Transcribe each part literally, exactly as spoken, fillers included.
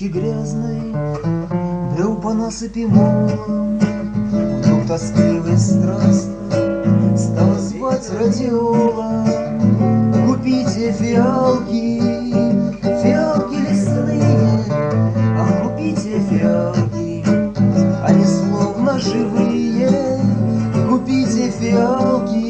речки грязной брел по насыпи молом. Вдруг тоскливо и страстно стала звать радиола. Купите фиалки, фиалки лесные, ах, купите фиалки, они словно живые. Купите фиалки,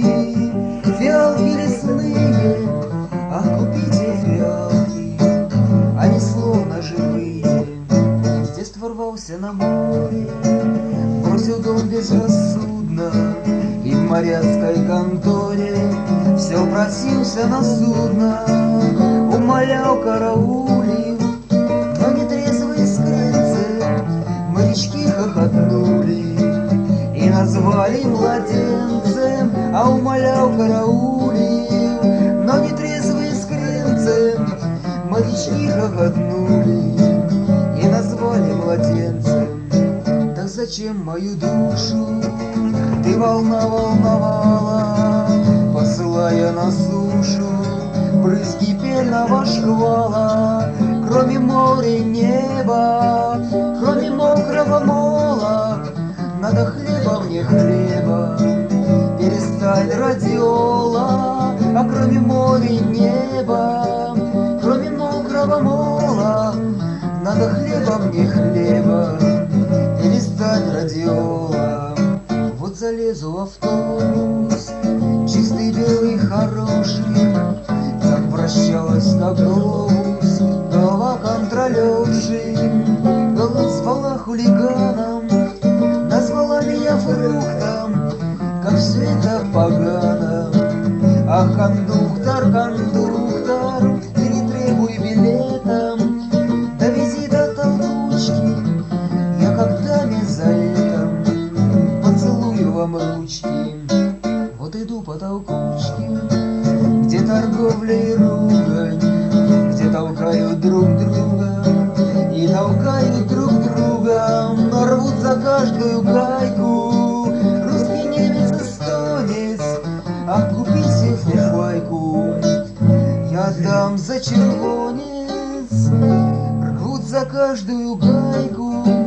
фиалки лесные, ах, купите фиалки, они словно живые. С детства ворвался на море, бросил дом безрассудно, и в моряцкой конторе все просился на судно. Умолял, караулил, но нетрезвые скрельцы морячки хохотнули и назвали младенцем. А умолял, караулил, но нетрезвые скрельцы морячки хохотнули и назвали младенцем. Так зачем мою душу ты волна волновала, посылая на сушу брызги пенного шквала? Кроме моря и неба, кроме мокрого мола, надо хлеба мне хлеба, перестань радиола. А кроме моря и неба, кроме мокрого мола, надо хлеба мне хлеба, перестань радиола. Вот залезу в автобус, чистый, белый, хороший, так вращалась, как глобус, голова контролерши. Голосовала хулиганом, назвала меня фруктом, как все это погано. Ах, кондуктор, кондуктор, ты не требуй билета, довези до толкучки, я как даме за летом поцелую вам ручки. Вот иду по толкучке, где торговля и ругань, где толкают друг друга и толкают друг друга, но рвут за каждую гайку. Русский, немец, эстонец, ах, купите фуфайку, я дам за червонец. Рвут за каждую гайку.